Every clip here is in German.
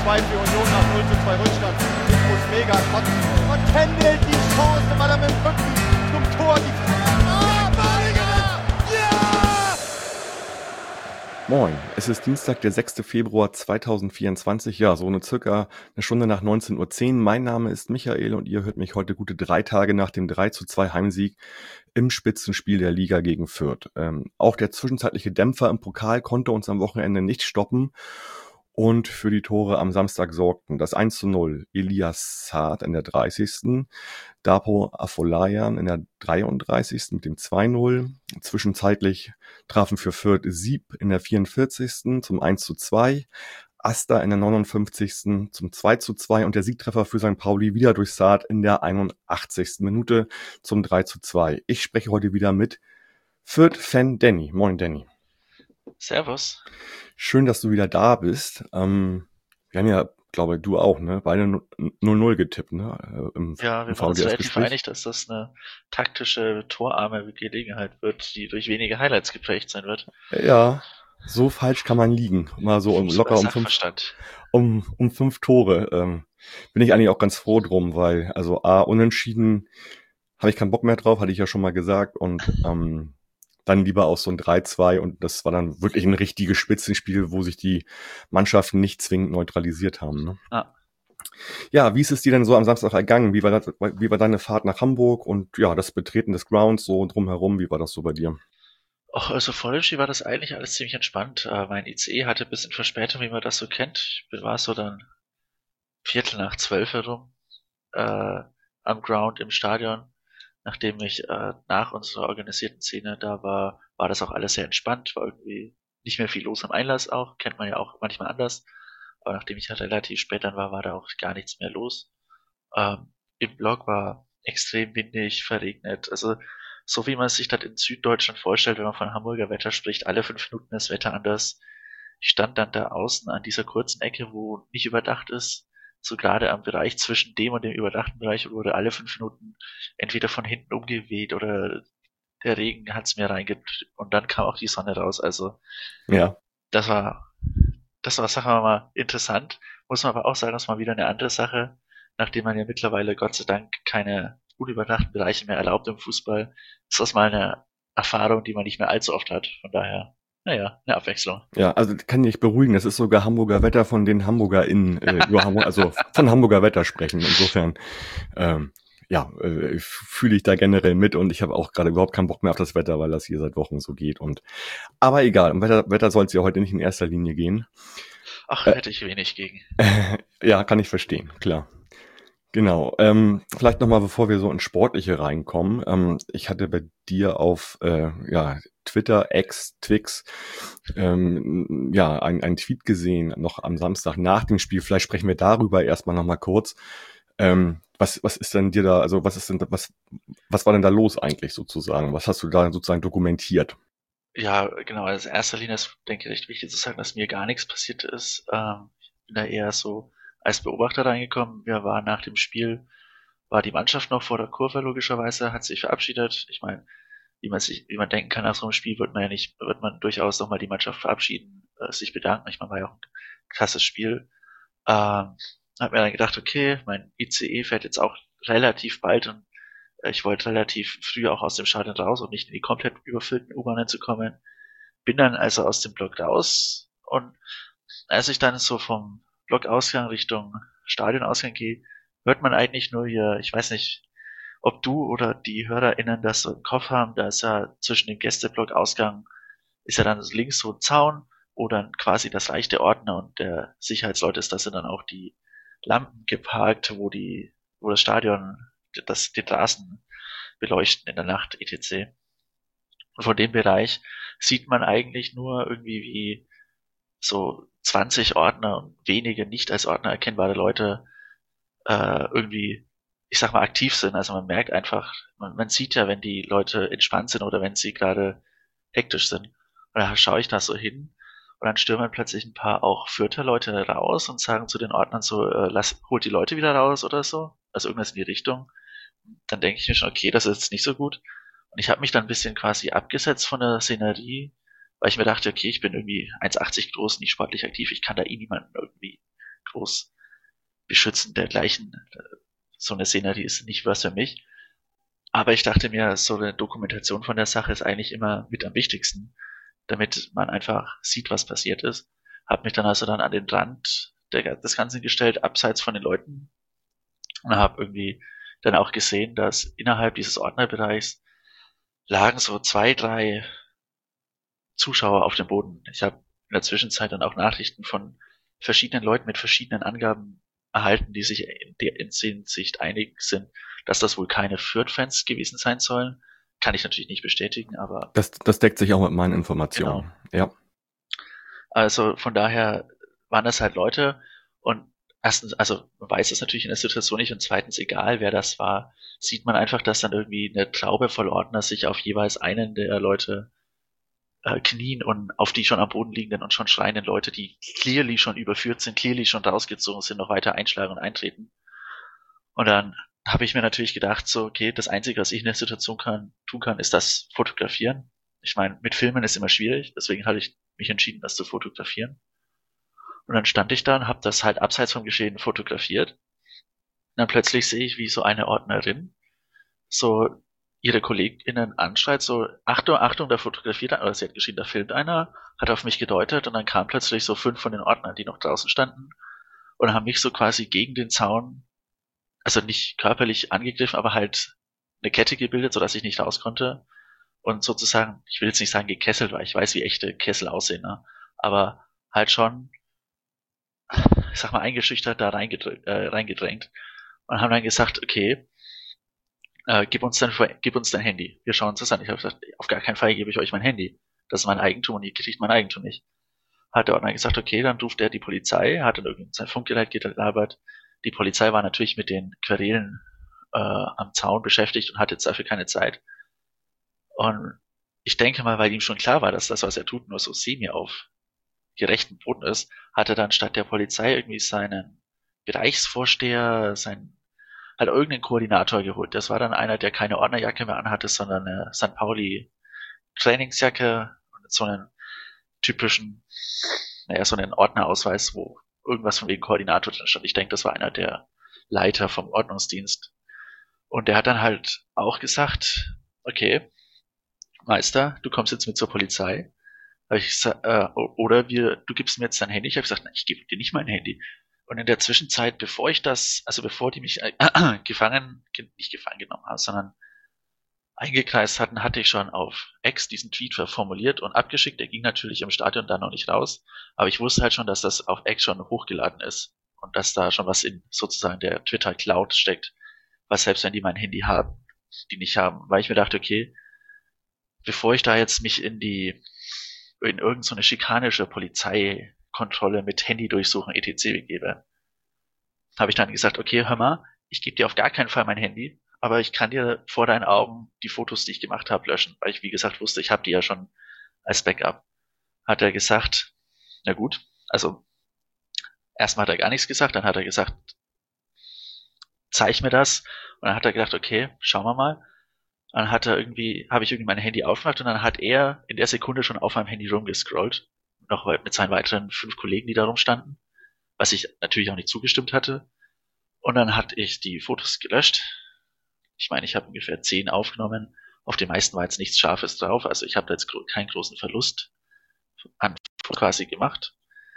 2 für Union nach 0:2 Rückstand. Ich muss mega kotzen. Und Kendall die Chance, weil er mit dem Rücken zum Tor die ja! Moin, es ist Dienstag, der 6. Februar 2024, ja, so circa eine Stunde nach 19:10 Uhr. Mein Name ist Michael und ihr hört mich heute gute 3 Tage nach dem 3:2 Heimsieg im Spitzenspiel der Liga gegen Fürth. Auch der zwischenzeitliche Dämpfer im Pokal konnte uns am Wochenende nicht stoppen und für die Tore am Samstag sorgten das 1:0 Elias Saad in der 30., Dapo Afolayan in der 33. mit dem 2:0. Zwischenzeitlich trafen für Fürth Sieb in der 44. zum 1:2, Asta in der 59. zum 2:2 und der Siegtreffer für St. Pauli wieder durch Saad in der 81. Minute zum 3:2. Ich spreche heute wieder mit Fürth-Fan Danny. Moin Danny. Servus. Schön, dass du wieder da bist. Wir haben ja, glaube du auch, ne? Beide 0:0 getippt, ne? Ja, wir waren uns relativ einig, dass das eine taktische, torarme Gelegenheit wird, die durch wenige Highlights geprägt sein wird. Ja, so falsch kann man liegen. Mal so locker um 5 Tore. Bin ich eigentlich auch ganz froh drum, weil, also unentschieden habe ich keinen Bock mehr drauf, hatte ich ja schon mal gesagt. Und dann lieber auch so ein 3:2 und das war dann wirklich ein richtiges Spitzenspiel, wo sich die Mannschaften nicht zwingend neutralisiert haben. Ne? Ah. Ja, wie ist es dir denn so am Samstag ergangen? Wie war deine Fahrt nach Hamburg und ja, das Betreten des Grounds so drumherum? Wie war das so bei dir? Ach, also vor dem Spiel war das eigentlich alles ziemlich entspannt. Mein ICE hatte ein bisschen Verspätung, wie man das so kennt. Ich war so dann 11:45 herum am Ground im Stadion. Nachdem ich nach unserer organisierten Szene da war das auch alles sehr entspannt, war irgendwie nicht mehr viel los am Einlass auch, kennt man ja auch manchmal anders. Aber nachdem ich halt relativ spät dann war da auch gar nichts mehr los. Im Block war extrem windig, verregnet. Also so wie man sich das in Süddeutschland vorstellt, wenn man von Hamburger Wetter spricht, alle 5 Minuten das Wetter anders. Ich stand dann da außen an dieser kurzen Ecke, wo nicht überdacht ist, so gerade am Bereich zwischen dem und dem überdachten Bereich wurde alle 5 Minuten entweder von hinten umgeweht oder der Regen hat's mir reingedrückt und dann kam auch die Sonne raus. Also ja, das war, sagen wir mal, interessant. Muss man aber auch sagen, das war wieder eine andere Sache, nachdem man ja mittlerweile Gott sei Dank keine unüberdachten Bereiche mehr erlaubt im Fußball. Ist das mal eine Erfahrung, die man nicht mehr allzu oft hat. Von daher, naja, eine Abwechslung. Ja, also kann ich beruhigen, das ist sogar Hamburger Wetter, von den HamburgerInnen über Hamburg, also von Hamburger Wetter sprechen. Insofern, fühle ich da generell mit und ich habe auch gerade überhaupt keinen Bock mehr auf das Wetter, weil das hier seit Wochen so geht. Aber egal, um Wetter soll es ja heute nicht in erster Linie gehen. Ach, hätte ich wenig gegen. Ja, kann ich verstehen, klar. Genau. Vielleicht nochmal, bevor wir so ins Sportliche reinkommen. Ich hatte bei dir auf Twitter, Twix, einen Tweet gesehen, noch am Samstag nach dem Spiel. Vielleicht sprechen wir darüber erstmal nochmal kurz. Was ist denn dir da, also was war denn da los eigentlich sozusagen? Was hast du da sozusagen dokumentiert? Ja, genau. Also in erster Linie ist, denke ich, recht wichtig zu sagen, dass mir gar nichts passiert ist. Ich bin da eher so als Beobachter reingekommen. Wir waren nach dem Spiel, war die Mannschaft noch vor der Kurve logischerweise, hat sich verabschiedet. Ich meine, wie man denken kann, nach so einem Spiel wird man durchaus nochmal die Mannschaft verabschieden, sich bedanken. Ich meine, war ja auch ein krasses Spiel. Hab mir dann gedacht, okay, mein ICE fährt jetzt auch relativ bald und ich wollte relativ früh auch aus dem Stadion raus, um nicht in die komplett überfüllten U-Bahnen zu kommen. Bin dann also aus dem Block raus und als ich dann so vom Blockausgang Richtung Stadionausgang gehe, hört man eigentlich nur hier, ich weiß nicht, ob du oder die HörerInnen das so im Kopf haben, da ist ja zwischen dem Gästeblockausgang ist ja dann links so ein Zaun, wo dann quasi das Reich der Ordner und der Sicherheitsleute ist, da sind dann auch die Lampen geparkt, wo das Stadion den Rasen beleuchten in der Nacht, etc. Und von dem Bereich sieht man eigentlich nur irgendwie wie so 20 Ordner und wenige nicht als Ordner erkennbare Leute irgendwie, ich sag mal, aktiv sind. Also man merkt einfach, man sieht ja, wenn die Leute entspannt sind oder wenn sie gerade hektisch sind. Und da schaue ich da so hin und dann stürmen plötzlich ein paar auch Fürther Leute raus und sagen zu den Ordnern so, holt die Leute wieder raus oder so. Also irgendwas in die Richtung. Dann denke ich mir schon, okay, das ist jetzt nicht so gut. Und ich habe mich dann ein bisschen quasi abgesetzt von der Szenerie, weil ich mir dachte, okay, ich bin irgendwie 1,80 groß, nicht sportlich aktiv, ich kann da niemanden irgendwie groß beschützen dergleichen. So eine Szenerie ist nicht was für mich. Aber ich dachte mir, so eine Dokumentation von der Sache ist eigentlich immer mit am wichtigsten, damit man einfach sieht, was passiert ist. Hab mich dann also dann an den Rand des Ganzen gestellt, abseits von den Leuten, und habe irgendwie dann auch gesehen, dass innerhalb dieses Ordnerbereichs lagen so 2, 3 Zuschauer auf dem Boden. Ich habe in der Zwischenzeit dann auch Nachrichten von verschiedenen Leuten mit verschiedenen Angaben erhalten, die sich in der Hinsicht einig sind, dass das wohl keine Fürth-Fans gewesen sein sollen. Kann ich natürlich nicht bestätigen, aber... Das deckt sich auch mit meinen Informationen. Genau. Ja. Also von daher waren das halt Leute, und erstens, also man weiß es natürlich in der Situation nicht, und zweitens, egal wer das war, sieht man einfach, dass dann irgendwie eine Traube voll Ordner sich auf jeweils einen der Leute knien und auf die schon am Boden liegenden und schon schreienden Leute, die clearly schon überführt sind, clearly schon rausgezogen sind, noch weiter einschlagen und eintreten. Und dann habe ich mir natürlich gedacht, so, okay, das Einzige, was ich in der Situation tun kann, ist das fotografieren. Ich meine, mit Filmen ist immer schwierig, deswegen habe ich mich entschieden, das zu fotografieren. Und dann stand ich da und habe das halt abseits vom Geschehen fotografiert. Und dann plötzlich sehe ich, wie so eine Ordnerin so ihre KollegInnen anschreit, so, Achtung, Achtung, da fotografiert einer, oder sie hat geschrieben, da filmt einer, hat auf mich gedeutet, und dann kamen plötzlich so 5 von den Ordnern, die noch draußen standen, und haben mich so quasi gegen den Zaun, also nicht körperlich angegriffen, aber halt eine Kette gebildet, sodass ich nicht raus konnte, und sozusagen, ich will jetzt nicht sagen gekesselt, weil ich weiß, wie echte Kessel aussehen, ne? Aber halt schon, ich sag mal, eingeschüchtert da reingedrängt, und haben dann gesagt, okay, gib uns dein Handy. Wir schauen uns das an. Ich habe gesagt, auf gar keinen Fall gebe ich euch mein Handy. Das ist mein Eigentum und ihr kriegt mein Eigentum nicht. Hat der Ordner gesagt, okay, dann ruft er die Polizei, hat dann irgendwie sein Funkgerät gelabert. Die Polizei war natürlich mit den Querelen am Zaun beschäftigt und hatte jetzt dafür keine Zeit. Und ich denke mal, weil ihm schon klar war, dass das, was er tut, nur so semi auf gerechten Boden ist, hat er dann statt der Polizei irgendwie seinen Bereichsvorsteher, halt irgendeinen Koordinator geholt. Das war dann einer, der keine Ordnerjacke mehr anhatte, sondern eine St. Pauli Trainingsjacke und so einen typischen, so einen Ordnerausweis, wo irgendwas von wegen Koordinator drin stand. Ich denke, das war einer der Leiter vom Ordnungsdienst. Und der hat dann halt auch gesagt, okay, Meister, du kommst jetzt mit zur Polizei. Hab ich gesagt, oder du gibst mir jetzt dein Handy. Ich habe gesagt, nein, ich gebe dir nicht mein Handy. Und in der Zwischenzeit, bevor die mich nicht gefangen genommen haben, sondern eingekreist hatten, hatte ich schon auf X diesen Tweet formuliert und abgeschickt. Der ging natürlich im Stadion dann noch nicht raus, aber ich wusste halt schon, dass das auf X schon hochgeladen ist und dass da schon was in sozusagen der Twitter Cloud steckt, was selbst wenn die mein Handy haben, die nicht haben, weil ich mir dachte, okay, bevor ich da jetzt mich in irgend so eine schikanische Polizeikontrolle mit Handy durchsuchen etc. begebe, habe ich dann gesagt, okay, hör mal, ich gebe dir auf gar keinen Fall mein Handy, aber ich kann dir vor deinen Augen die Fotos, die ich gemacht habe, löschen, weil ich, wie gesagt, wusste, ich habe die ja schon als Backup. Hat er gesagt, na gut, also erstmal hat er gar nichts gesagt, dann hat er gesagt, zeig mir das, und dann hat er gedacht, okay, schauen wir mal. Dann habe ich irgendwie mein Handy aufgemacht, und dann hat er in der Sekunde schon auf meinem Handy rumgescrollt, noch mit seinen weiteren 5 Kollegen, die da rumstanden, was ich natürlich auch nicht zugestimmt hatte. Und dann hatte ich die Fotos gelöscht. Ich meine, ich habe ungefähr 10 aufgenommen. Auf den meisten war jetzt nichts Scharfes drauf, also ich habe da jetzt keinen großen Verlust an quasi gehabt.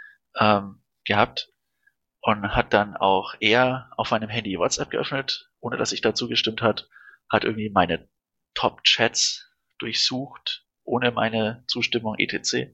Und hat dann auch er auf meinem Handy WhatsApp geöffnet, ohne dass ich dazu gestimmt hat irgendwie meine Top-Chats durchsucht, ohne meine Zustimmung etc.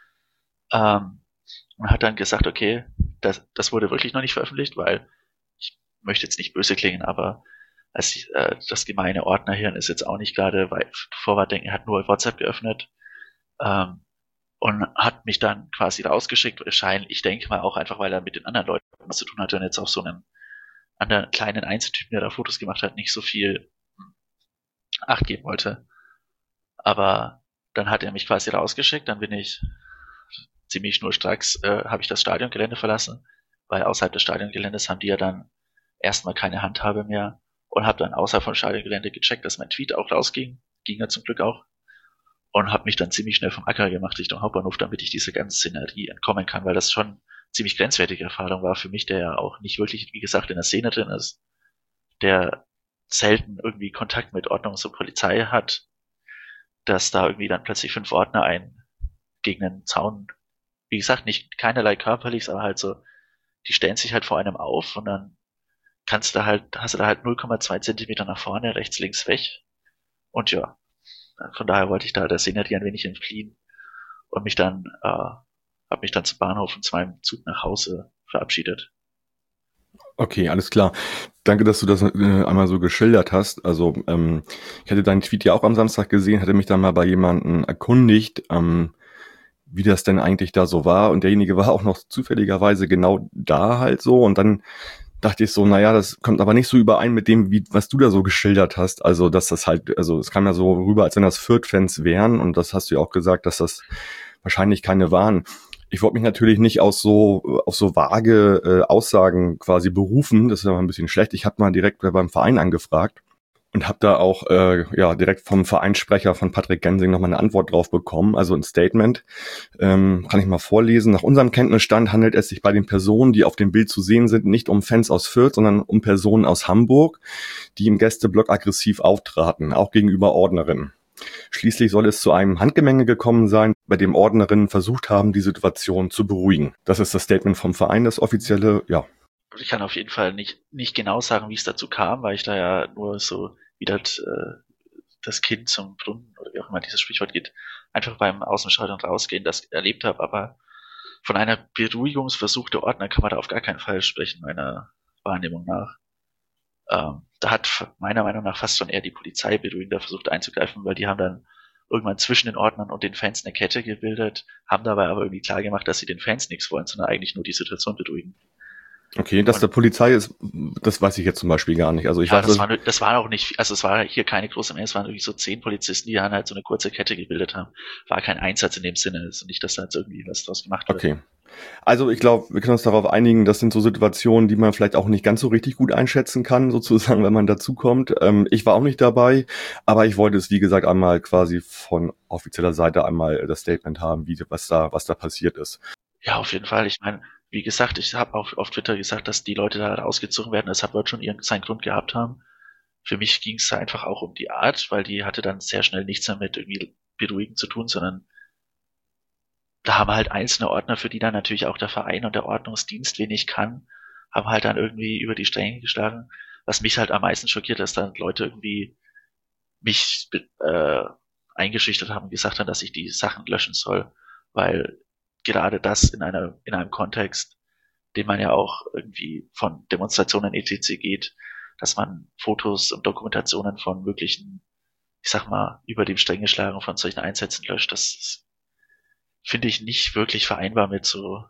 Und hat dann gesagt, okay, das wurde wirklich noch nicht veröffentlicht, weil ich möchte jetzt nicht böse klingen, aber das gemeine Ordnerhirn ist jetzt auch nicht gerade Vorwärtsdenken, er hat nur WhatsApp geöffnet und hat mich dann quasi rausgeschickt, wahrscheinlich, ich denke mal auch einfach, weil er mit den anderen Leuten was zu tun hatte und jetzt auch so einen anderen kleinen Einzeltypen, der da Fotos gemacht hat, nicht so viel Acht geben wollte. Aber dann hat er mich quasi rausgeschickt, dann bin ich ziemlich schnurstracks, habe ich das Stadiongelände verlassen, weil außerhalb des Stadiongeländes haben die ja dann erstmal keine Handhabe mehr, und habe dann außerhalb vom Stadiongelände gecheckt, dass mein Tweet auch rausging, ging ja zum Glück auch, und habe mich dann ziemlich schnell vom Acker gemacht Richtung Hauptbahnhof, damit ich dieser ganzen Szenerie entkommen kann, weil das schon ziemlich grenzwertige Erfahrung war für mich, der ja auch nicht wirklich, wie gesagt, in der Szene drin ist, der selten irgendwie Kontakt mit Ordnungs- und Polizei hat, dass da irgendwie dann plötzlich 5 Ordner gegen einen Zaun, wie gesagt, nicht keinerlei körperliches, aber halt so, die stellen sich halt vor einem auf und dann hast du da halt 0,2 Zentimeter nach vorne, rechts, links weg. Und ja, von daher wollte ich da der Szenerie ein wenig entfliehen und habe mich dann zum Bahnhof und zu meinem Zug nach Hause verabschiedet. Okay, alles klar. Danke, dass du das einmal so geschildert hast. Also ich hatte deinen Tweet ja auch am Samstag gesehen, hatte mich dann mal bei jemandem erkundigt, wie das denn eigentlich da so war. Und derjenige war auch noch zufälligerweise genau da halt so. Und dann dachte ich so, naja, das kommt aber nicht so überein mit dem, was du da so geschildert hast. Also, dass das halt, also es kam ja so rüber, als wenn das Fürth-Fans wären. Und das hast du ja auch gesagt, dass das wahrscheinlich keine waren. Ich wollte mich natürlich nicht auf so vage Aussagen quasi berufen. Das ist aber ein bisschen schlecht. Ich habe mal direkt beim Verein angefragt und habe da auch direkt vom Vereinssprecher von Patrick Gensing nochmal eine Antwort drauf bekommen, also ein Statement. Kann ich mal vorlesen. Nach unserem Kenntnisstand handelt es sich bei den Personen, die auf dem Bild zu sehen sind, nicht um Fans aus Fürth, sondern um Personen aus Hamburg, die im Gästeblock aggressiv auftraten, auch gegenüber Ordnerinnen. Schließlich soll es zu einem Handgemenge gekommen sein, bei dem Ordnerinnen versucht haben, die Situation zu beruhigen. Das ist das Statement vom Verein, das offizielle, ja. Ich kann auf jeden Fall nicht genau sagen, wie es dazu kam, weil ich da ja nur so wieder das Kind zum Brunnen oder wie auch immer dieses Sprichwort geht, einfach beim Außenstadion rausgehen, das erlebt habe. Aber von einer Beruhigungsversuch der Ordner kann man da auf gar keinen Fall sprechen, meiner Wahrnehmung nach. Da hat meiner Meinung nach fast schon eher die Polizei beruhigender versucht einzugreifen, weil die haben dann irgendwann zwischen den Ordnern und den Fans eine Kette gebildet, haben dabei aber irgendwie klar gemacht, dass sie den Fans nichts wollen, sondern eigentlich nur die Situation beruhigen. Okay, dass der Polizei ist, das weiß ich jetzt zum Beispiel gar nicht. Also ich weiß, das war auch nicht, also es war hier keine große Menge, es waren irgendwie so 10 Polizisten, die dann halt so eine kurze Kette gebildet haben. War kein Einsatz in dem Sinne, also nicht, dass da jetzt irgendwie was draus gemacht wird. Okay. Also ich glaube, wir können uns darauf einigen, das sind so Situationen, die man vielleicht auch nicht ganz so richtig gut einschätzen kann, sozusagen, wenn man dazukommt. Ich war auch nicht dabei, aber ich wollte es, wie gesagt, einmal quasi von offizieller Seite einmal das Statement haben, was da passiert ist. Ja, auf jeden Fall. Ich meine, wie gesagt, ich habe auch auf Twitter gesagt, dass die Leute da rausgezogen werden. Das wird schon seinen Grund gehabt haben. Für mich ging es einfach auch um die Art, weil die hatte dann sehr schnell nichts damit irgendwie beruhigend zu tun, sondern da haben halt einzelne Ordner, für die dann natürlich auch der Verein und der Ordnungsdienst wenig kann, haben halt dann irgendwie über die Stränge geschlagen. Was mich halt am meisten schockiert, dass dann Leute irgendwie mich eingeschüchtert haben und gesagt haben, dass ich die Sachen löschen soll, weil gerade das in einem Kontext, den man ja auch irgendwie von Demonstrationen etc. geht, dass man Fotos und Dokumentationen von möglichen, ich sag mal, über dem Stränge schlagen von solchen Einsätzen löscht, das finde ich nicht wirklich vereinbar mit so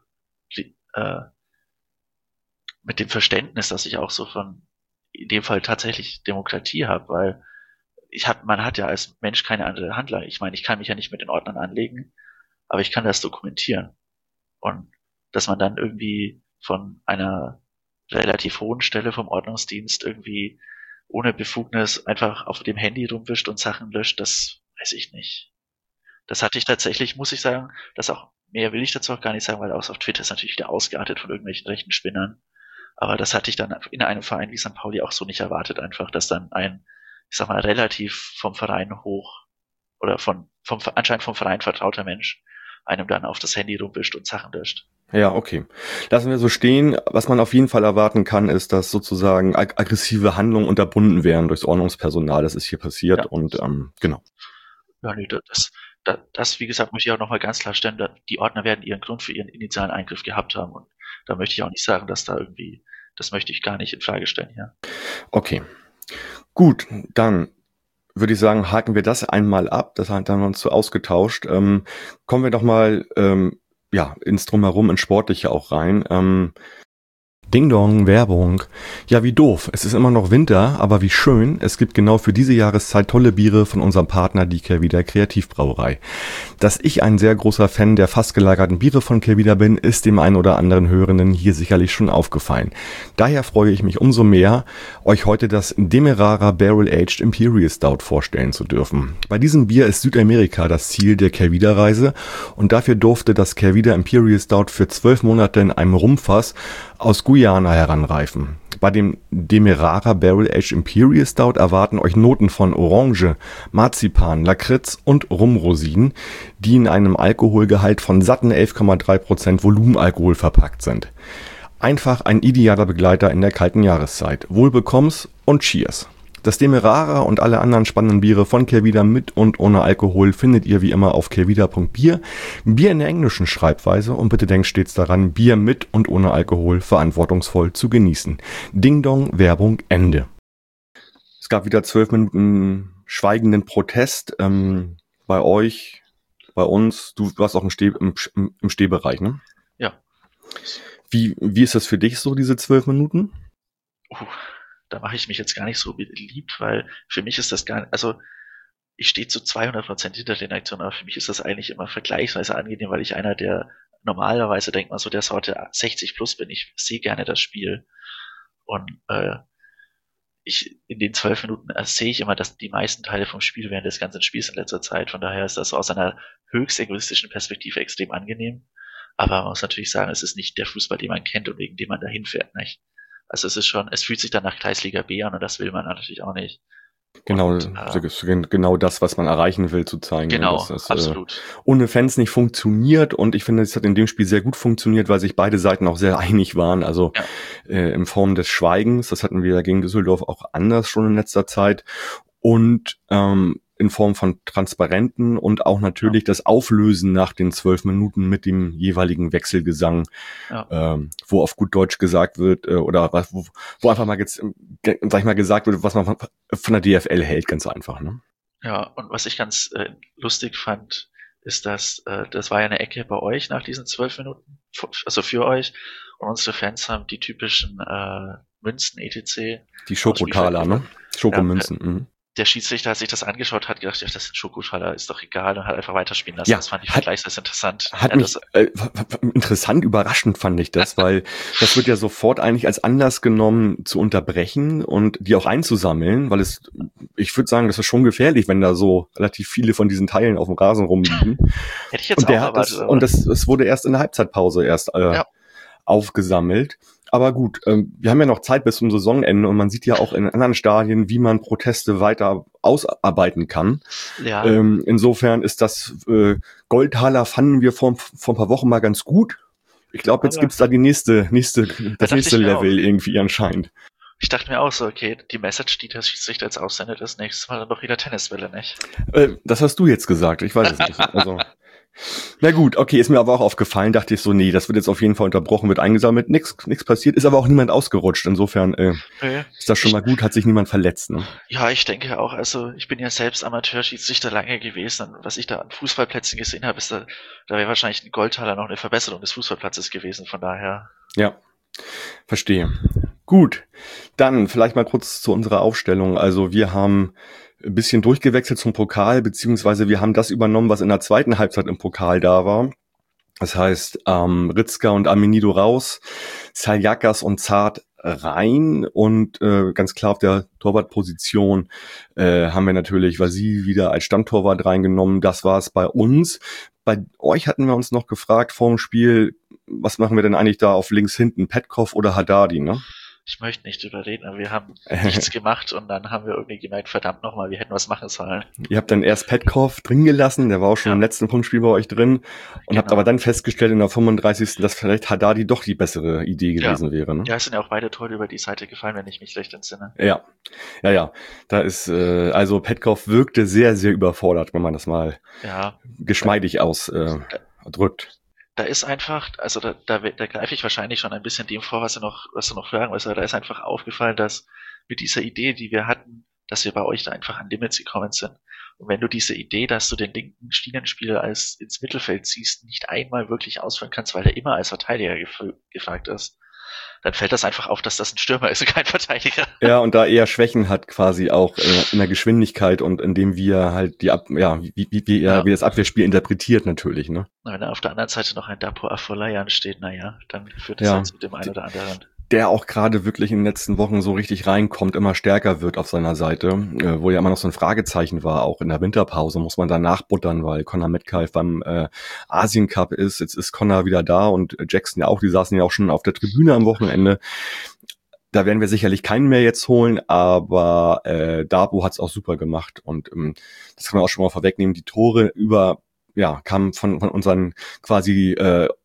mit dem Verständnis, dass ich auch so von in dem Fall tatsächlich Demokratie habe, weil man hat ja als Mensch keine andere Handlung. Ich meine, ich kann mich ja nicht mit den Ordnern anlegen, aber ich kann das dokumentieren. Und dass man dann irgendwie von einer relativ hohen Stelle vom Ordnungsdienst irgendwie ohne Befugnis einfach auf dem Handy rumwischt und Sachen löscht, das weiß ich nicht. Das hatte ich tatsächlich, muss ich sagen, mehr will ich dazu auch gar nicht sagen, weil auch auf Twitter ist natürlich wieder ausgeartet von irgendwelchen rechten Spinnern. Aber das hatte ich dann in einem Verein wie St. Pauli auch so nicht erwartet, einfach, dass dann ich sag mal, relativ vom Verein hoch oder anscheinend vom Verein vertrauter Mensch einem dann auf das Handy rumwischt und Sachen löscht. Ja, okay. Lassen wir so stehen. Was man auf jeden Fall erwarten kann, ist, dass sozusagen aggressive Handlungen unterbunden werden durchs Ordnungspersonal. Das ist hier passiert ja. Und genau. Ja, nee, das, wie gesagt, möchte ich auch nochmal ganz klar stellen, die Ordner werden ihren Grund für ihren initialen Eingriff gehabt haben und da möchte ich auch nicht sagen, dass da irgendwie, das möchte ich gar nicht in Frage stellen hier. Okay. Gut, dann würde ich sagen, haken wir das einmal ab. Das haben wir uns so ausgetauscht. Kommen wir doch mal ins Drumherum, ins Sportliche auch rein. Ding Dong, Werbung. Ja, wie doof. Es ist immer noch Winter, aber wie schön. Es gibt genau für diese Jahreszeit tolle Biere von unserem Partner, die Kehrwieder Kreativbrauerei. Dass ich ein sehr großer Fan der fast gelagerten Biere von Kehrwieder bin, ist dem einen oder anderen Hörenden hier sicherlich schon aufgefallen. Daher freue ich mich umso mehr, euch heute das Demerara Barrel Aged Imperial Stout vorstellen zu dürfen. Bei diesem Bier ist Südamerika das Ziel der Kehrwieder Reise und dafür durfte das Kehrwieder Imperial Stout für 12 Monate in einem Rumfass aus Guyana heranreifen. Bei dem Demerara Barrel Aged Imperial Stout erwarten euch Noten von Orange, Marzipan, Lakritz und Rumrosinen, die in einem Alkoholgehalt von satten 11,3% Volumenalkohol verpackt sind. Einfach ein idealer Begleiter in der kalten Jahreszeit. Wohlbekomm's und Cheers! Das Demerara und alle anderen spannenden Biere von Kehrwieder mit und ohne Alkohol findet ihr wie immer auf kehrwieder.bier. Bier in der englischen Schreibweise und bitte denkt stets daran, Bier mit und ohne Alkohol verantwortungsvoll zu genießen. Ding Dong, Werbung, Ende. Es gab wieder 12 Minuten schweigenden Protest bei euch, bei uns. Du warst auch im Stehbereich, ne? Ja. Wie ist das für dich so, diese 12 Minuten? Da mache ich mich jetzt gar nicht so beliebt, weil für mich ist das gar nicht, also ich stehe zu 200% hinter den Aktionen, aber für mich ist das eigentlich immer vergleichsweise angenehm, weil ich einer, der normalerweise denkt man so der Sorte 60 plus bin. Ich sehe gerne das Spiel und in den 12 Minuten sehe ich immer, dass die meisten Teile vom Spiel während des ganzen Spiels in letzter Zeit, von daher ist das aus einer höchst egoistischen Perspektive extrem angenehm, aber man muss natürlich sagen, es ist nicht der Fußball, den man kennt und wegen dem man dahin fährt, nicht? Also es fühlt sich dann nach Kreisliga B an und das will man natürlich auch nicht. Genau, Und, genau das, was man erreichen will, zu zeigen. Genau, dass das, absolut. Ohne Fans nicht funktioniert und ich finde, es hat in dem Spiel sehr gut funktioniert, weil sich beide Seiten auch sehr einig waren. Also in Form des Schweigens, das hatten wir gegen Düsseldorf auch anders schon in letzter Zeit und in Form von Transparenten und auch natürlich das Auflösen nach den 12 Minuten mit dem jeweiligen Wechselgesang, wo auf gut Deutsch gesagt wird, oder wo einfach mal jetzt, sag ich mal, gesagt wird, was man von der DFL hält, ganz einfach, ne? Ja, und was ich ganz lustig fand, ist, dass das war ja eine Ecke bei euch nach diesen 12 Minuten, also für euch, und unsere Fans haben die typischen Münzen etc. Die Schokotaler, ne? Schokomünzen, Der Schiedsrichter, als sich das angeschaut hat, gedacht, ja, das ist ein Schokotaler, ist doch egal, und hat einfach weiterspielen lassen. Ja, das fand ich vergleichsweise interessant. Hat mich interessant, überraschend fand ich das, weil das wird ja sofort eigentlich als Anlass genommen, zu unterbrechen und die auch einzusammeln, weil ich würde sagen, das ist schon gefährlich, wenn da so relativ viele von diesen Teilen auf dem Rasen rumliegen. Hätte ich jetzt auch erwartet. Und das wurde erst in der Halbzeitpause aufgesammelt. Aber gut, wir haben ja noch Zeit bis zum Saisonende und man sieht ja auch in anderen Stadien, wie man Proteste weiter ausarbeiten kann. Ja. Insofern ist das Goldtaler fanden wir vor ein paar Wochen mal ganz gut. Ich glaube, jetzt gibt's da das nächste Level irgendwie anscheinend. Ich dachte mir auch so, okay, die Message, die der Schiedsrichter jetzt aussendet, ist nächstes Mal dann doch wieder Tennisbälle, nicht? Das hast du jetzt gesagt, ich weiß es nicht. Also, na gut, okay, ist mir aber auch aufgefallen, dachte ich so, nee, das wird jetzt auf jeden Fall unterbrochen, wird eingesammelt, nix passiert, ist aber auch niemand ausgerutscht, insofern ist das schon mal gut, hat sich niemand verletzt, ne? Ja, ich denke auch, also ich bin ja selbst Amateurschiedsrichter lange gewesen, und was ich da an Fußballplätzen gesehen habe, ist da wäre wahrscheinlich ein Goldtaler noch eine Verbesserung des Fußballplatzes gewesen, von daher. Ja, verstehe. Gut, dann vielleicht mal kurz zu unserer Aufstellung, also wir haben ein bisschen durchgewechselt zum Pokal, beziehungsweise wir haben das übernommen, was in der zweiten Halbzeit im Pokal da war. Das heißt, Ritzka und Amenido raus, Saljakas und Zart rein und ganz klar auf der Torwartposition haben wir natürlich Vasili wieder als Stammtorwart reingenommen. Das war es bei uns. Bei euch hatten wir uns noch gefragt vor dem Spiel, was machen wir denn eigentlich da auf links hinten, Petkov oder Haddadi, ne? Ich möchte nicht drüber reden, aber wir haben nichts gemacht und dann haben wir irgendwie gemerkt, verdammt nochmal, wir hätten was machen sollen. Ihr habt dann erst Petkov drin gelassen, der war auch schon im letzten Punktspiel bei euch drin und habt aber dann festgestellt in der 35. dass vielleicht Haddadi doch die bessere Idee gewesen wäre. Ne? Ja, es sind ja auch beide Tore über die Seite gefallen, wenn ich mich recht entsinne. Ja. Da ist, also Petkov wirkte sehr, sehr überfordert, wenn man das mal geschmeidig ausdrückt. Da ist einfach, also da greife ich wahrscheinlich schon ein bisschen dem vor, was du noch fragen willst, aber da ist einfach aufgefallen, dass mit dieser Idee, die wir hatten, dass wir bei euch da einfach an Limits gekommen sind. Und wenn du diese Idee, dass du den linken Schienenspieler ins Mittelfeld ziehst, nicht einmal wirklich ausführen kannst, weil er immer als Verteidiger gefragt ist, dann fällt das einfach auf, dass das ein Stürmer ist und kein Verteidiger. Ja, und da eher Schwächen hat quasi auch in der Geschwindigkeit und indem wir halt wie das Abwehrspiel interpretiert natürlich, ne? Wenn da auf der anderen Seite noch ein Dapo Afolayan steht, naja, dann führt das Ja. halt zu dem einen oder anderen. Der auch gerade wirklich in den letzten Wochen so richtig reinkommt, immer stärker wird auf seiner Seite, wo ja immer noch so ein Fragezeichen war, auch in der Winterpause muss man da nachbuttern, weil Conor Metcalf beim Asien Cup ist, jetzt ist Conor wieder da und Jackson ja auch, die saßen ja auch schon auf der Tribüne am Wochenende. Da werden wir sicherlich keinen mehr jetzt holen, aber Dabo hat's auch super gemacht und das kann man auch schon mal vorwegnehmen, die Tore kamen von unseren quasi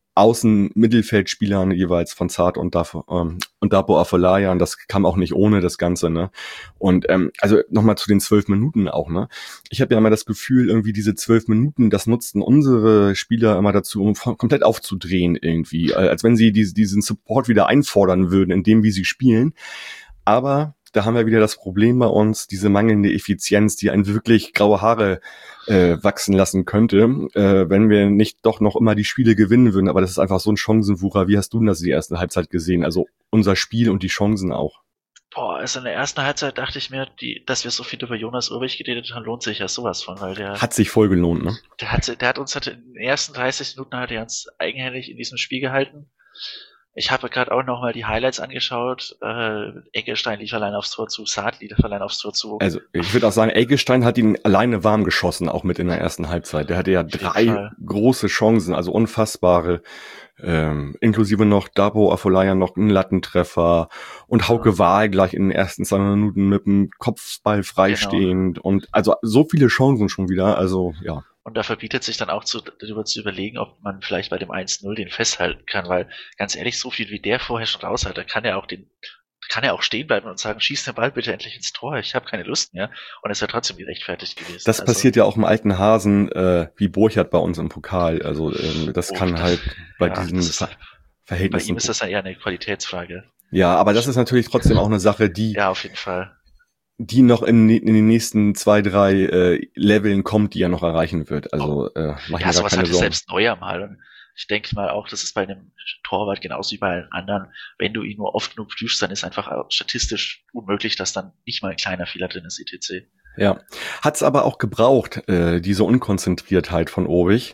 Außen-Mittelfeldspielern jeweils von Zart und Dapo Afolayan, das kam auch nicht ohne das Ganze, ne? Und also nochmal zu den 12 Minuten auch, ne? Ich habe ja immer das Gefühl, irgendwie diese 12 Minuten, das nutzten unsere Spieler immer dazu, um komplett aufzudrehen irgendwie, als wenn sie diesen Support wieder einfordern würden, in dem, wie sie spielen. Aber da haben wir wieder das Problem bei uns, diese mangelnde Effizienz, die einen wirklich graue Haare wachsen lassen könnte, wenn wir nicht doch noch immer die Spiele gewinnen würden. Aber das ist einfach so ein Chancenwucher. Wie hast du denn das in der ersten Halbzeit gesehen? Also unser Spiel und die Chancen auch. Boah, also in der ersten Halbzeit dachte ich mir, dass wir so viel über Jonas Urbich geredet haben, lohnt sich ja sowas von, weil der hat sich voll gelohnt, ne? Der hat uns in den ersten 30 Minuten hat er uns eigenhändig in diesem Spiel gehalten. Ich habe gerade auch nochmal die Highlights angeschaut. Eggestein lief allein aufs Tor zu, Saad lief allein aufs Tor zu. Also ich würde auch sagen, Eggestein hat ihn alleine warm geschossen, auch mit in der ersten Halbzeit. Der hatte ja 3 große Chancen, also unfassbare. Inklusive noch Dapo Afolayan noch einen Lattentreffer und Hauke Wahl gleich in den ersten 2 Minuten mit dem Kopfball freistehend und also so viele Chancen schon wieder, also ja. Und da verbietet sich dann auch darüber zu überlegen, ob man vielleicht bei dem 1-0 den festhalten kann, weil ganz ehrlich, so viel wie der vorher schon raus hat, da kann er auch stehen bleiben und sagen, schieß den Ball bitte endlich ins Tor, ich habe keine Lust mehr. Und es wäre trotzdem gerechtfertigt gewesen. Das passiert ja auch im alten Hasen wie Borchert bei uns im Pokal. Also das kann halt bei diesen Verhältnissen... Bei ihm ist das ja eher eine Qualitätsfrage. Ja, aber das ist natürlich trotzdem auch eine Sache, die... Ja, auf jeden Fall. Die noch in den nächsten 2, 3 Leveln kommt, die er noch erreichen wird. Also mach ich mir da sowas keine hatte Sorgen. Selbst Neuer mal. Und ich denke mal auch, das ist bei einem Torwart genauso wie bei allen anderen. Wenn du ihn nur oft genug prüfst, dann ist einfach statistisch unmöglich, dass dann nicht mal ein kleiner Fehler drin ist, etc. Ja, hat's aber auch gebraucht, diese Unkonzentriertheit von Obig,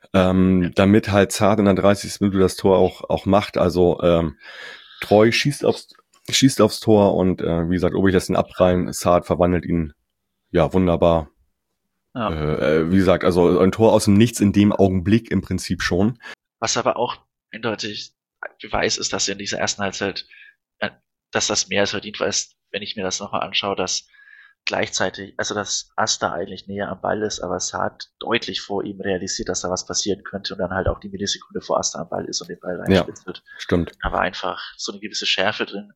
damit halt Zart in der 30. Minute das Tor auch macht. Also Treu schießt aufs Tor und wie gesagt, Obig lässt ihn abprallen, Zart verwandelt ihn ja wunderbar. Ja. Wie gesagt, also ein Tor aus dem Nichts in dem Augenblick im Prinzip schon. Was aber auch eindeutig Beweis ist, dass er in dieser ersten Halbzeit, dass das mehr als verdient war, ist, wenn ich mir das nochmal anschaue, dass gleichzeitig, also dass Asta eigentlich näher am Ball ist, aber Saad deutlich vor ihm realisiert, dass da was passieren könnte und dann halt auch die Millisekunde vor Asta am Ball ist und den Ball reinspitzt wird. Stimmt. Aber einfach so eine gewisse Schärfe drin,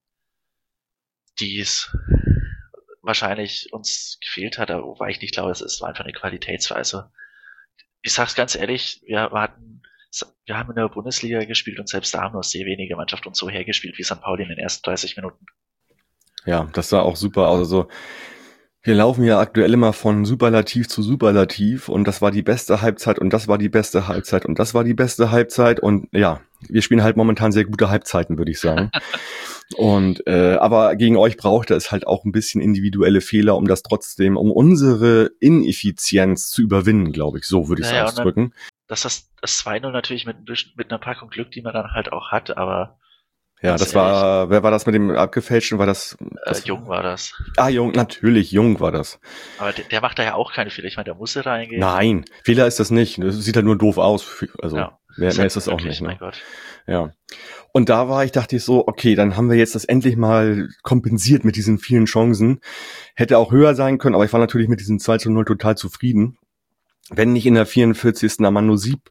die es wahrscheinlich uns gefehlt hat, aber wobei ich nicht glaube, es war einfach eine Qualitätsweise. Ich sag's ganz ehrlich, wir haben in der Bundesliga gespielt und selbst da haben nur sehr wenige Mannschaften uns so hergespielt wie St. Pauli in den ersten 30 Minuten. Ja, das sah auch super aus. Also wir laufen ja aktuell immer von Superlativ zu Superlativ und das war die beste Halbzeit und das war die beste Halbzeit und das war die beste Halbzeit und ja, wir spielen halt momentan sehr gute Halbzeiten, würde ich sagen. Und aber gegen euch brauchte es halt auch ein bisschen individuelle Fehler, um unsere Ineffizienz zu überwinden, glaube ich. So würde ich es ausdrücken. Das 2-0 natürlich mit einer Packung Glück, die man dann halt auch hat, aber ja, das war, wer war das mit dem abgefälschten? War das Jung war das. Jung, natürlich, Jung war das. Aber der macht da ja auch keine Fehler. Ich meine, der musste reingehen. Nein, Fehler ist das nicht. Das sieht halt nur doof aus. Also mehr ist das auch nicht. Mein Gott. Ja. Und dachte ich so, okay, dann haben wir jetzt das endlich mal kompensiert mit diesen vielen Chancen. Hätte auch höher sein können, aber ich war natürlich mit diesem 2-0 total zufrieden. Wenn nicht in der 44. Amando Sieb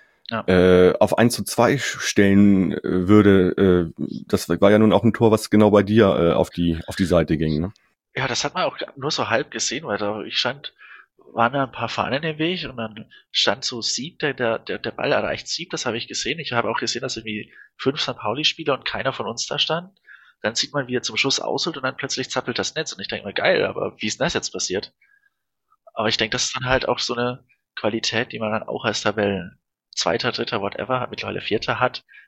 auf 1-2 stellen würde, das war ja nun auch ein Tor, was genau bei dir auf die Seite ging, ne? Ja, das hat man auch nur so halb gesehen, weil waren da ein paar Fahnen im Weg und dann stand so Sieb, der Ball erreicht Sieb, das habe ich gesehen. Ich habe auch gesehen, dass irgendwie 5 St. Pauli-Spieler und keiner von uns da stand. Dann sieht man, wie er zum Schluss ausholt und dann plötzlich zappelt das Netz und ich denke mir, geil, aber wie ist denn das jetzt passiert? Aber ich denke, das ist dann halt auch so eine Qualität, die man dann auch als Tabellen Zweiter, Dritter, whatever, mittlerweile Vierter hat,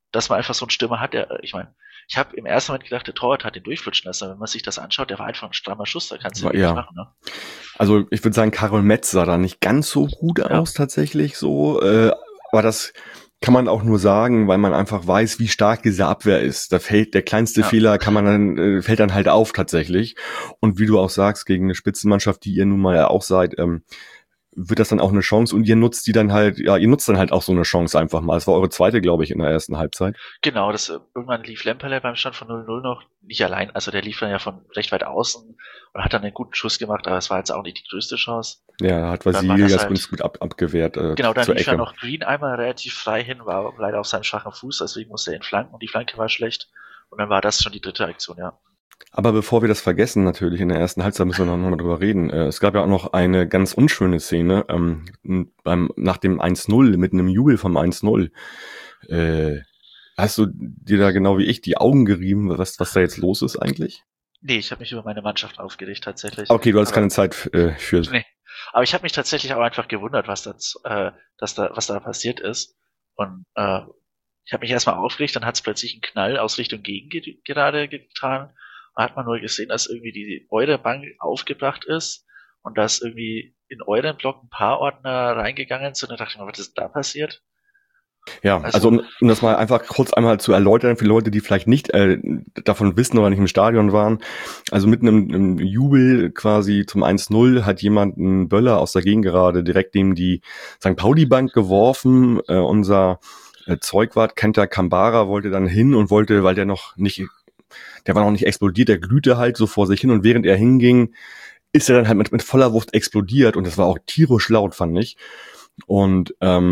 dass man einfach so einen Stürmer hat, ich meine, ich habe im ersten Moment gedacht, der Torwart hat den durchflutschen lassen, aber wenn man sich das anschaut, der war einfach ein strammer Schuss, da kannst du wenig machen, ne? Also ich würde sagen, Karol Metz sah da nicht ganz so gut aus tatsächlich so, aber das kann man auch nur sagen, weil man einfach weiß, wie stark diese Abwehr ist. Da fällt der kleinste Fehler, fällt dann halt auf tatsächlich. Und wie du auch sagst, gegen eine Spitzenmannschaft, die ihr nun mal ja auch seid, wird das dann auch eine Chance und ihr nutzt dann halt auch so eine Chance einfach mal. Das war eure zweite, glaube ich, in der ersten Halbzeit. Genau, irgendwann lief Lemperle beim Stand von 0-0 noch, nicht allein, also der lief dann ja von recht weit außen und hat dann einen guten Schuss gemacht, aber es war jetzt auch nicht die größte Chance. Ja, hat Vasili das ganz gut abgewehrt. Genau, dann lief ja noch Green einmal relativ frei hin, war leider auf seinem schwachen Fuß, deswegen musste er ihn flanken und die Flanke war schlecht und dann war das schon die dritte Aktion, ja. Aber bevor wir das vergessen, natürlich, in der ersten Halbzeit müssen wir noch mal drüber reden. Es gab ja auch noch eine ganz unschöne Szene nach dem 1-0, mit einem Jubel vom 1-0. Hast du dir da genau wie ich die Augen gerieben, was da jetzt los ist eigentlich? Nee, ich habe mich über meine Mannschaft aufgeregt tatsächlich. Okay, du hast keine Zeit für... Nee, aber ich habe mich tatsächlich auch einfach gewundert, was da passiert ist. Und ich habe mich erstmal aufgeregt, dann hat es plötzlich einen Knall aus Richtung Gegengerade getan. Da hat man nur gesehen, dass irgendwie die Eure-Bank aufgebracht ist und dass irgendwie in euren Block ein paar Ordner reingegangen sind. Und da dachte ich mir, was ist da passiert? Ja, also um das mal einfach kurz einmal zu erläutern für Leute, die vielleicht nicht davon wissen oder nicht im Stadion waren. Also mitten im Jubel quasi zum 1-0 hat jemand einen Böller aus der Gegengerade direkt neben die St. Pauli-Bank geworfen. Unser Zeugwart Kenta Kambara wollte dann hin und weil der war noch nicht explodiert, der glühte halt so vor sich hin und während er hinging, ist er dann halt mit voller Wucht explodiert und das war auch tierisch laut, fand ich. Und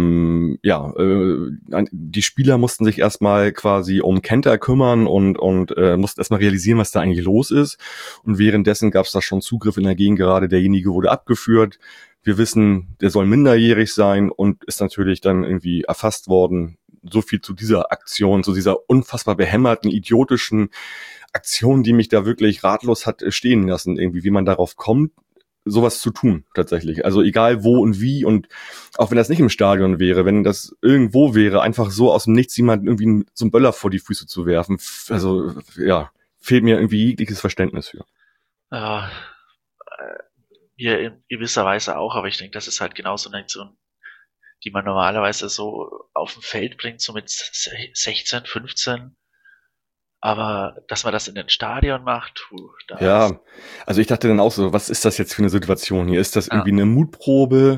die Spieler mussten sich erstmal quasi um Kenta kümmern und mussten erstmal realisieren, was da eigentlich los ist. Und währenddessen gab es da schon Zugriff in der Gegengerade, derjenige wurde abgeführt. Wir wissen, der soll minderjährig sein und ist natürlich dann irgendwie erfasst worden. So viel zu dieser Aktion, zu dieser unfassbar behämmerten, idiotischen Aktion, die mich da wirklich ratlos hat stehen lassen, irgendwie, wie man darauf kommt, sowas zu tun, tatsächlich. Also egal wo und wie und auch wenn das nicht im Stadion wäre, wenn das irgendwo wäre, einfach so aus dem Nichts jemand irgendwie so einen Böller vor die Füße zu werfen, also ja, fehlt mir irgendwie jegliches Verständnis für. Ja, mir in gewisser Weise auch, aber ich denke, das ist halt genauso eine Aktion, die man normalerweise so auf dem Feld bringt, so mit 16, 15. Aber dass man das in den Stadion macht, ja, also ich dachte dann auch so, was ist das jetzt für eine Situation hier? Ist das irgendwie eine Mutprobe?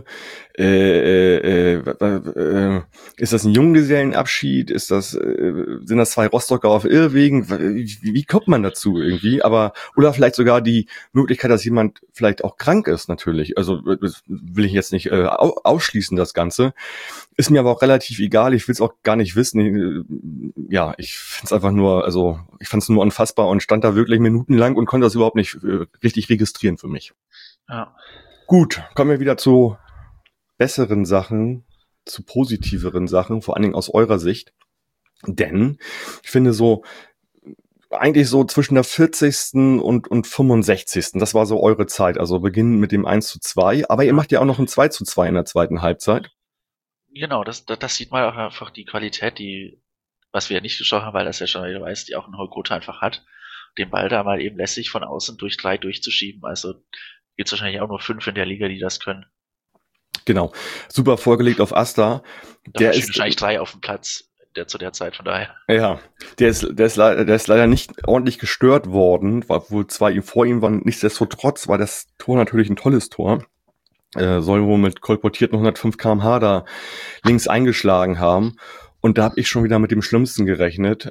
Ist das ein Junggesellenabschied? Sind das zwei Rostocker auf Irrwegen? Wie kommt man dazu irgendwie? Oder vielleicht sogar die Möglichkeit, dass jemand vielleicht auch krank ist, natürlich. Also das will ich jetzt nicht ausschließen, das Ganze. Ist mir aber auch relativ egal. Ich will es auch gar nicht wissen. Ja, ich find's einfach nur, also ich fand's nur unfassbar und stand da wirklich minutenlang und konnte das überhaupt nicht richtig registrieren für mich. Ja. Gut, kommen wir wieder zu besseren Sachen, zu positiveren Sachen, vor allen Dingen aus eurer Sicht. Denn ich finde eigentlich so zwischen der 40. und 65. Das war so eure Zeit. Also beginnen mit dem 1:2. Aber ihr macht ja auch noch ein 2:2 in der zweiten Halbzeit. Genau, das sieht man auch einfach die Qualität, was wir ja nicht geschaut haben, weil das ja schon jeder weiß, die auch ein Holgota einfach hat, den Ball da mal eben lässig von außen durch 3 durchzuschieben. Also gibt's wahrscheinlich auch nur 5 in der Liga, die das können. Genau, super vorgelegt auf Asta. Der ist wahrscheinlich 3 auf dem Platz zu der Zeit, von daher. Ja, der ist leider nicht ordentlich gestört worden, obwohl 2 vor ihm waren. Nichtsdestotrotz war das Tor natürlich ein tolles Tor. Soll wohl mit kolportierten 105 km/h da links eingeschlagen haben. Und da habe ich schon wieder mit dem Schlimmsten gerechnet.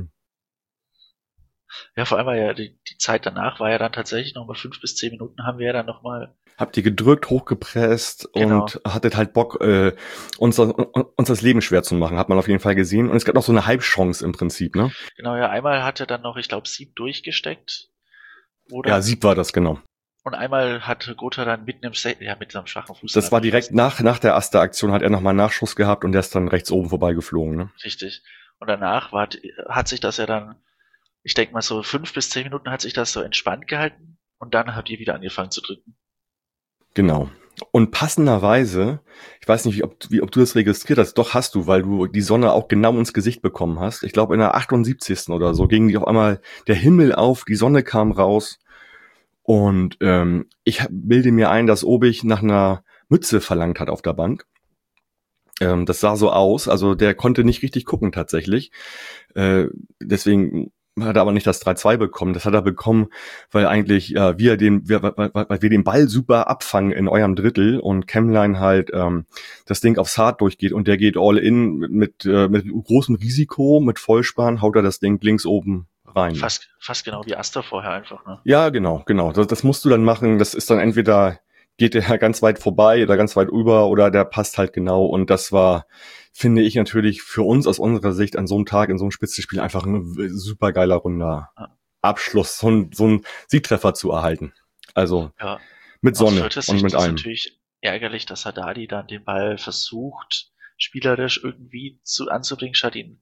Ja, vor allem war ja die Zeit danach war ja dann tatsächlich nochmal 5 bis 10 Minuten haben wir ja dann nochmal. Habt ihr gedrückt, hochgepresst und hattet halt Bock, uns das Leben schwer zu machen, hat man auf jeden Fall gesehen. Und es gab noch so eine Halbchance im Prinzip, ne? Genau, ja, einmal hat er dann noch, ich glaube, Sieb durchgesteckt. Oder? Ja, Sieb war das, genau. Und einmal hat Gotha dann mit seinem schwachen Fuß. Das war direkt nach der Asta-Aktion, hat er nochmal einen Nachschuss gehabt und der ist dann rechts oben vorbeigeflogen, ne? Richtig. Und danach hat sich das ja dann, ich denke mal so 5 bis 10 Minuten hat sich das so entspannt gehalten und dann habt ihr wieder angefangen zu drücken. Genau. Und passenderweise, ich weiß nicht, ob du das registriert hast, doch hast du, weil du die Sonne auch genau ins Gesicht bekommen hast. Ich glaube, in der 78. oder so ging die auf einmal der Himmel auf, die Sonne kam raus. Und ich bilde mir ein, dass Obich nach einer Mütze verlangt hat auf der Bank. Das sah so aus, also der konnte nicht richtig gucken tatsächlich. Deswegen hat er aber nicht das 3-2 bekommen. Das hat er bekommen, weil eigentlich weil wir den Ball super abfangen in eurem Drittel und Kemlein halt das Ding aufs Hard durchgeht und der geht all in mit großem Risiko, mit Vollspann, haut er das Ding links oben rein. Fast genau wie Asta vorher einfach, ne? Ja, genau. Das musst du dann machen. Das ist dann entweder geht der ganz weit vorbei oder ganz weit über oder der passt halt genau. Und das war, finde ich natürlich für uns aus unserer Sicht an so einem Tag in so einem Spitzenspiel einfach ein super geiler runder Abschluss, so ein Siegtreffer zu erhalten. Also mit Sonne und mit allem. Es ist natürlich ärgerlich, dass Haddadi dann den Ball versucht, spielerisch irgendwie anzubringen, statt ihn.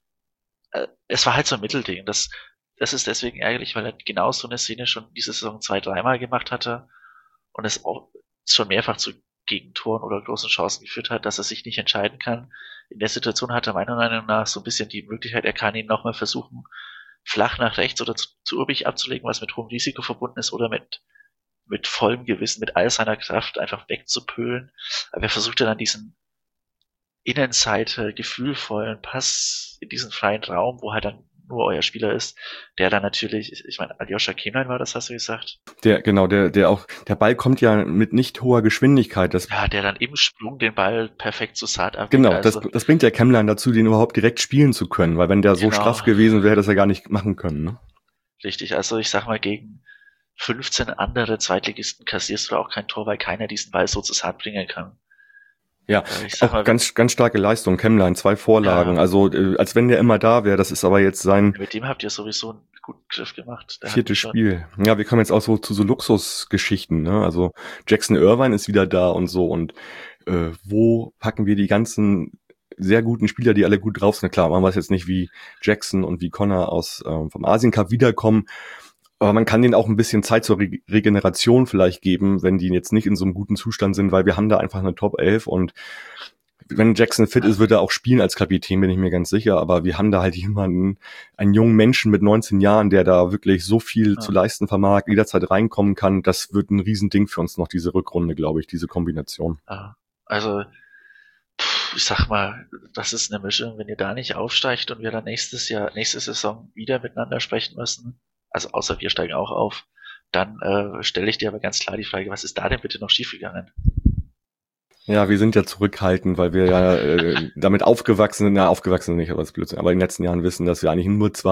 Es war halt so ein Mittelding. Das ist deswegen ärgerlich, weil er genau so eine Szene schon diese Saison 2-3 Mal gemacht hatte und es auch schon mehrfach zu Gegentoren oder großen Chancen geführt hat, dass er sich nicht entscheiden kann. In der Situation hat er meiner Meinung nach so ein bisschen die Möglichkeit, er kann ihn nochmal versuchen, flach nach rechts oder zu Urbich abzulegen, was mit hohem Risiko verbunden ist, oder mit vollem Gewissen, mit all seiner Kraft einfach wegzupölen. Aber er versuchte dann diesen Innenseite gefühlvollen Pass in diesen freien Raum, wo halt dann nur euer Spieler ist, der dann natürlich, ich meine, Aljoscha Kemlein war das, hast du gesagt? Der Ball kommt ja mit nicht hoher Geschwindigkeit. Der dann im Sprung den Ball perfekt zu Saad abwinkt. Genau, das bringt ja Kemlein dazu, den überhaupt direkt spielen zu können, weil wenn der so straff gewesen wäre, das er gar nicht machen können, ne? Richtig, also ich sag mal, gegen 15 andere Zweitligisten kassierst du auch kein Tor, weil keiner diesen Ball so zu Saad bringen kann. Ja, auch ganz, ganz starke Leistung. Kemlein, 2 Vorlagen. Ja. Also, als wenn der immer da wäre. Das ist aber jetzt sein... Mit dem habt ihr sowieso einen guten Griff gemacht. 4. Spiel. Ja, wir kommen jetzt auch so zu so Luxusgeschichten, ne? Also, Jackson Irvine ist wieder da und so. Und wo packen wir die ganzen sehr guten Spieler, die alle gut drauf sind? Klar, man weiß jetzt nicht, wie Jackson und wie Connor vom Asien Cup wiederkommen. Aber man kann denen auch ein bisschen Zeit zur Regeneration vielleicht geben, wenn die jetzt nicht in so einem guten Zustand sind, weil wir haben da einfach eine Top 11 und wenn Jackson fit ist, wird er auch spielen als Kapitän, bin ich mir ganz sicher, aber wir haben da halt jemanden, einen jungen Menschen mit 19 Jahren, der da wirklich so viel zu leisten vermag, jederzeit reinkommen kann, das wird ein Riesending für uns noch, diese Rückrunde, glaube ich, diese Kombination. Also, ich sag mal, das ist eine Mischung, wenn ihr da nicht aufsteigt und wir dann nächste Saison wieder miteinander sprechen müssen, also außer wir steigen auch auf, dann stelle ich dir aber ganz klar die Frage, was ist da denn bitte noch schiefgegangen? Ja, wir sind ja zurückhaltend, weil wir ja damit aufgewachsen nicht, aber das ist Blödsinn, aber in den letzten Jahren wissen, dass wir eigentlich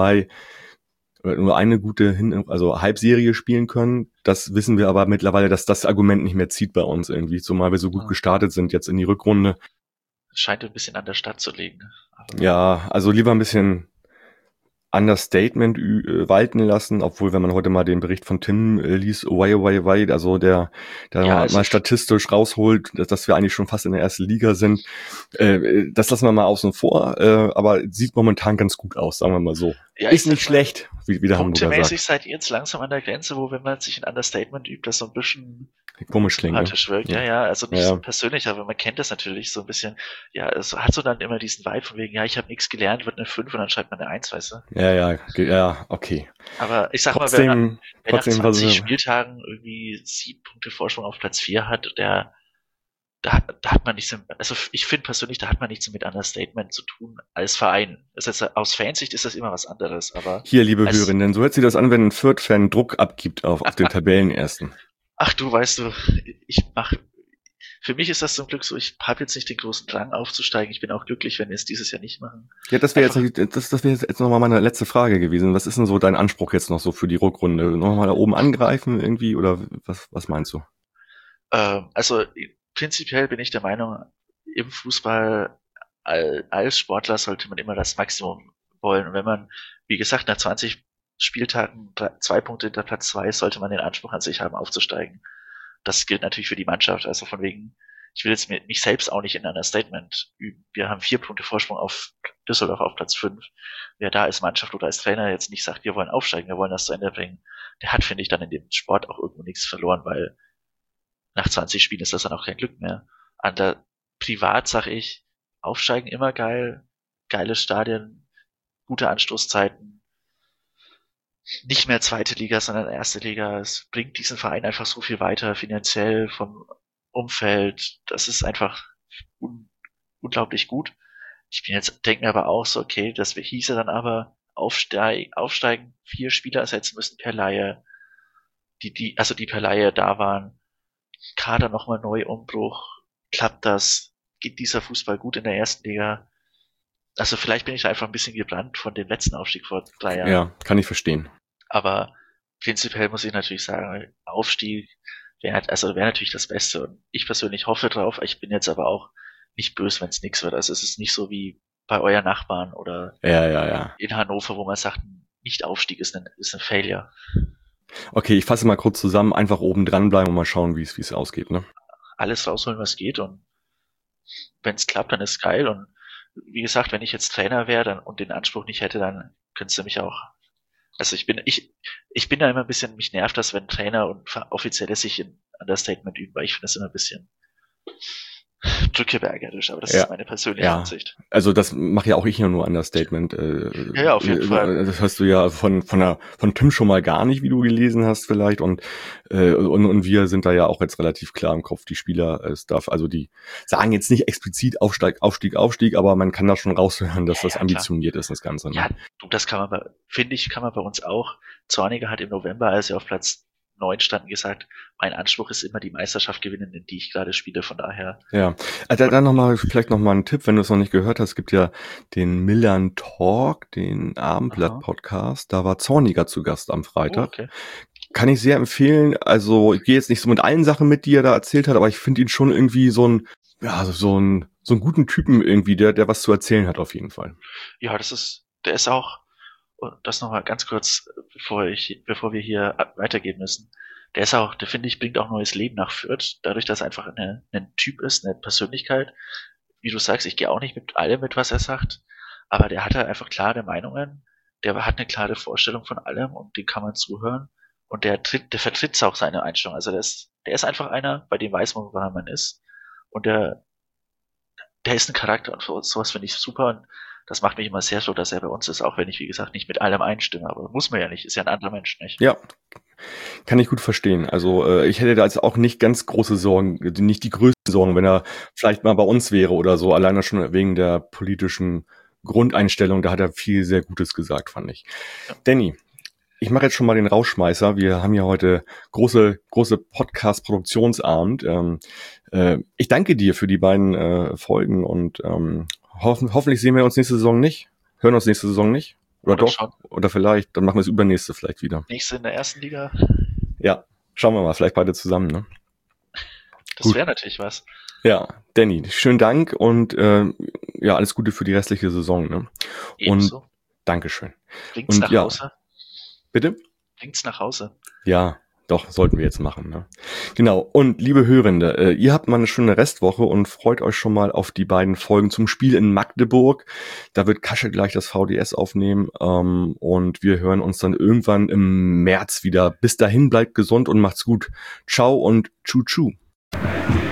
nur eine gute Halbserie spielen können. Das wissen wir aber mittlerweile, dass das Argument nicht mehr zieht bei uns irgendwie, zumal wir so gut gestartet sind jetzt in die Rückrunde. Es scheint ein bisschen an der Stadt zu liegen. Aber ja, also lieber ein bisschen Understatement walten lassen, obwohl, wenn man heute mal den Bericht von Tim liest, also der mal statistisch rausholt, dass wir eigentlich schon fast in der ersten Liga sind, das lassen wir mal außen vor, aber sieht momentan ganz gut aus, sagen wir mal so. Ja, ist nicht schlecht, wie der Hamburger sagt. Punktemäßig seid ihr jetzt langsam an der Grenze, wo, wenn man sich ein Understatement übt, das so ein bisschen komisch klingt, wirkt. Ja, also nicht so persönlich, aber man kennt das natürlich so ein bisschen. Ja, es hat so dann immer diesen Vibe von wegen, ja, ich habe nichts gelernt, wird eine 5 und dann schreibt man eine 1, weißt du? Ja, okay. Aber ich sag mal, wenn nach 20 Spieltagen irgendwie 7 Punkte Vorsprung auf Platz 4 hat, da hat man nichts, also ich finde persönlich, da hat man nichts mit Understatement zu tun als Verein. Aus Fansicht ist das immer was anderes, aber... Hier, liebe Hörerinnen, so hört sich das an, wenn ein Fürth-Fan Druck abgibt auf den Tabellenersten. Ach du, weißt du, für mich ist das zum Glück so, ich habe jetzt nicht den großen Drang aufzusteigen. Ich bin auch glücklich, wenn wir es dieses Jahr nicht machen. Ja, das wäre jetzt nochmal meine letzte Frage gewesen. Was ist denn so dein Anspruch jetzt noch so für die Rückrunde? Nochmal da oben angreifen irgendwie oder was meinst du? Also prinzipiell bin ich der Meinung, im Fußball als Sportler sollte man immer das Maximum wollen. Und wenn man, wie gesagt, nach 20 Spieltagen 2 Punkte hinter Platz 2 sollte man den Anspruch an sich haben, aufzusteigen. Das gilt natürlich für die Mannschaft, also von wegen, ich will jetzt mich selbst auch nicht in einer Statement üben. Wir haben 4 Punkte Vorsprung auf Düsseldorf auf Platz 5. Wer da als Mannschaft oder als Trainer jetzt nicht sagt, wir wollen aufsteigen, wir wollen das zu Ende bringen, der hat, finde ich, dann in dem Sport auch irgendwo nichts verloren, weil nach 20 Spielen ist das dann auch kein Glück mehr. Privat sag ich, aufsteigen immer geil, geile Stadien, gute Anstoßzeiten, nicht mehr zweite Liga, sondern erste Liga. Es bringt diesen Verein einfach so viel weiter, finanziell, vom Umfeld. Das ist einfach unglaublich gut. Denke mir aber auch so, okay, das hieße dann aber aufsteigen, 4 Spieler ersetzen müssen per Leihe, die per Leihe da waren, Kader nochmal neu Umbruch, klappt das, geht dieser Fußball gut in der ersten Liga? Also vielleicht bin ich da einfach ein bisschen gebrannt von dem letzten Aufstieg vor 3 Jahren. Ja, kann ich verstehen. Aber prinzipiell muss ich natürlich sagen, Aufstieg wäre natürlich das Beste und ich persönlich hoffe drauf. Ich bin jetzt aber auch nicht böse, wenn es nichts wird. Also es ist nicht so wie bei euren Nachbarn oder in Hannover, wo man sagt, Nicht-Aufstieg ist ein Failure. Okay, ich fasse mal kurz zusammen, einfach oben dran bleiben und mal schauen, wie es ausgeht, ne? Alles rausholen, was geht, und wenn es klappt, dann ist geil. Und wie gesagt, wenn ich jetzt Trainer wäre und den Anspruch nicht hätte, dann könntest du mich auch. Also ich bin da immer ein bisschen, mich nervt das, wenn Trainer und Offizielle sich in Understatement üben, weil ich finde das immer ein bisschen drückebergerisch, aber das ist meine persönliche Ansicht. Also das mache ja auch ich nur Understatement. Ja, auf jeden Fall. Das hast du ja von Tim schon mal gar nicht, wie du gelesen hast vielleicht, und wir sind da ja auch jetzt relativ klar im Kopf, die Spieler, die sagen jetzt nicht explizit Aufstieg, aber man kann da schon raushören, dass das ambitioniert ist, das Ganze. Ne? Ja, das kann man bei uns auch. Zorniger hat im November, als er auf Platz 9 standen, gesagt, mein Anspruch ist immer die Meisterschaft gewinnen, in die ich gerade spiele, von daher. Ja, dann vielleicht noch mal ein Tipp, wenn du es noch nicht gehört hast, es gibt ja den Millern Talk, den Abendblatt-Podcast, da war Zorniger zu Gast am Freitag. Okay. Kann ich sehr empfehlen, also ich gehe jetzt nicht so mit allen Sachen mit, die er da erzählt hat, aber ich finde ihn schon irgendwie so einen guten Typen irgendwie, der was zu erzählen hat auf jeden Fall. Ja, der ist auch, das nochmal ganz kurz, bevor wir hier weitergehen müssen. Der finde ich, bringt auch neues Leben nach Fürth, dadurch, dass er einfach ein Typ ist, eine Persönlichkeit. Wie du sagst, ich gehe auch nicht mit allem mit, was er sagt, aber der hat halt einfach klare Meinungen, der hat eine klare Vorstellung von allem und dem kann man zuhören und der vertritt auch seine Einstellung. Also der ist einfach einer, bei dem weiß man, woran man ist, und der ist ein Charakter, und sowas finde ich super, und das macht mich immer sehr so, dass er bei uns ist, auch wenn ich, wie gesagt, nicht mit allem einstimme. Aber muss man ja nicht, ist ja ein anderer Mensch, nicht? Ja, kann ich gut verstehen. Also ich hätte da jetzt auch nicht ganz große Sorgen, nicht die größten Sorgen, wenn er vielleicht mal bei uns wäre oder so, alleine schon wegen der politischen Grundeinstellung. Da hat er viel sehr Gutes gesagt, fand ich. Ja. Danny, ich mache jetzt schon mal den Rausschmeißer. Wir haben ja heute große Podcast-Produktionsabend. Ich danke dir für die beiden Folgen und hoffentlich sehen wir uns nächste Saison nicht. Hören uns nächste Saison nicht. Oder doch. Schon. Oder vielleicht, dann machen wir es übernächste vielleicht wieder. Nächste in der ersten Liga. Ja, schauen wir mal. Vielleicht beide zusammen, ne? Das wäre natürlich was. Ja, Danny, schönen Dank und alles Gute für die restliche Saison, ne? Ebenso. Und Dankeschön. Bringt's nach Hause? Bitte? Bringt's nach Hause. Ja, doch, sollten wir jetzt machen, ne? Genau. Und liebe Hörende, ihr habt mal eine schöne Restwoche und freut euch schon mal auf die beiden Folgen zum Spiel in Magdeburg. Da wird Kasche gleich das VDS aufnehmen und wir hören uns dann irgendwann im März wieder. Bis dahin, bleibt gesund und macht's gut. Ciao und Tschu-Tschu.